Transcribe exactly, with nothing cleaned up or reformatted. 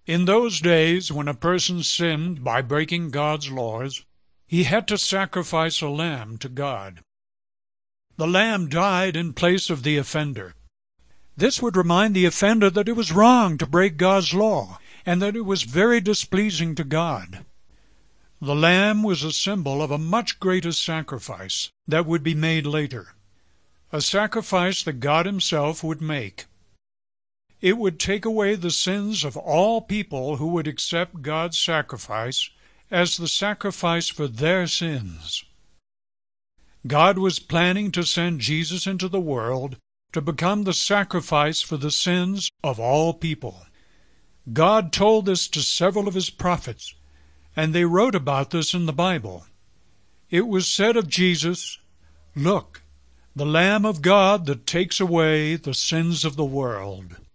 In those days, when a person sinned by breaking God's laws, he had to sacrifice a lamb to God. The lamb died in place of the offender. This would remind the offender that it was wrong to break God's law and that it was very displeasing to God. The lamb was a symbol of a much greater sacrifice that would be made later, a sacrifice that God Himself would make. It would take away the sins of all people who would accept God's sacrifice as the sacrifice for their sins. God was planning to send Jesus into the world to become the sacrifice for the sins of all people. God told this to several of His prophets, and they wrote about this in the Bible. It was said of Jesus, "Look, the Lamb of God that takes away the sins of the world."